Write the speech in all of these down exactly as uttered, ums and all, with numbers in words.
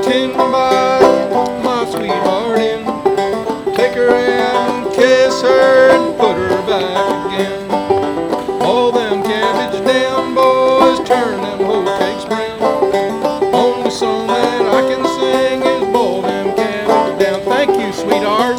tin box, my sweetheart in. Take her out and kiss her and put her back again. All them cabbage down boys, turn them whole cakes brown. Only song that I can sing is boil them cabbage down. Thank you, sweetheart.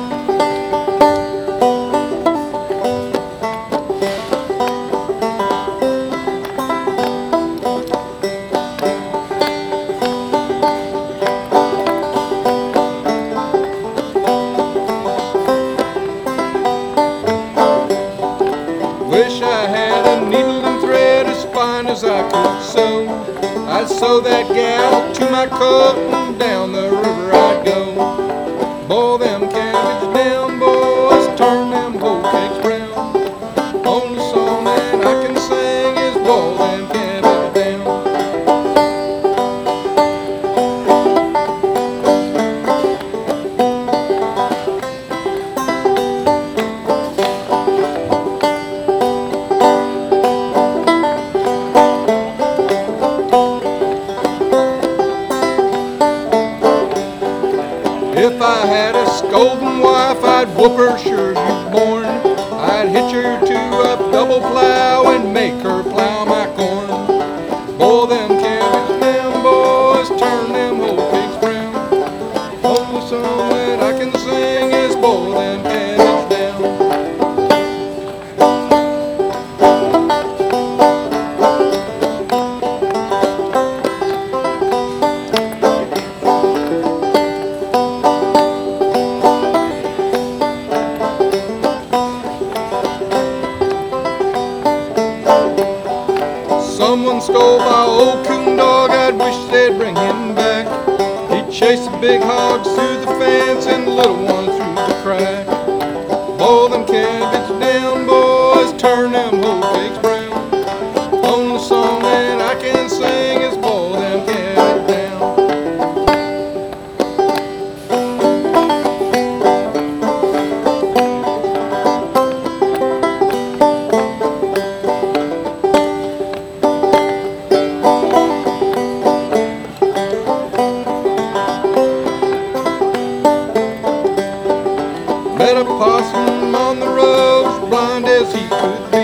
Wish I had a needle and thread as fine as I could sew. I'd sew that gal to my coat and down the river I'd go. Boil them cabbage down, boys, turn them whole cakes brown. Only song that I can sing is boil them cabbage down. If I had a scolding wife, I'd whoop her sure as you're born. I'd hitch her to a double plow and make her plow my corn. Boil them cabbage down, boys, turn them whole cakes brown. Only song that I can sing is boil them cabbage down. Someone stole my old coon dog, I'd wish they'd bring him back. He'd chase the big hogs through the fence and the little ones through the crack. Boil them cabbage down, boys, turn them whole cakes brown. Only song that I can sing is boil them cabbage down. Met a possum on the road, blind as he could